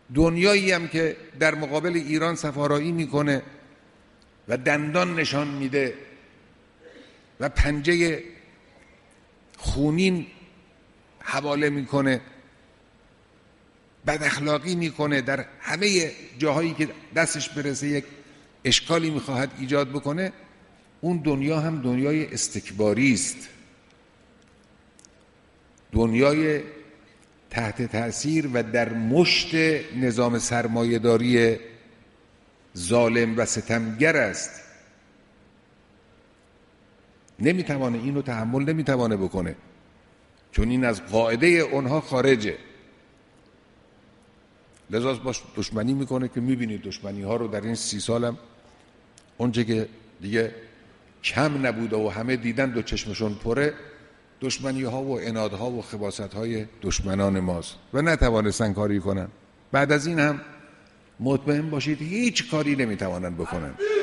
دنیایی هم که در مقابل ایران سفارایی میکنه و دندان نشان میده و پنجه خونین حواله میکنه، بد اخلاقی میکنه، در همه جاهایی که دستش برسه یک اشکالی میخواهد ایجاد بکنه، اون دنیا هم دنیای استکباری است، دنیای تحت تأثیر و در مشت نظام سرمایه‌داری ظالم و ستمگر است. نمیتوانه اینو تحمل نمیتوانه بکنه، چون این از قاعده اونها خارجه. لذا باش دشمنی میکنه که میبینید دشمنی ها رو در این 30 سالم اونچه که دیگه کم نبوده و همه دیدن و چشمشون پره، دشمنی ها و عنادها و خباثت های دشمنان ماست و نتوانستن کاری کنن. بعد از این هم مطمئن باشید هیچ کاری نمیتوانن بکنن.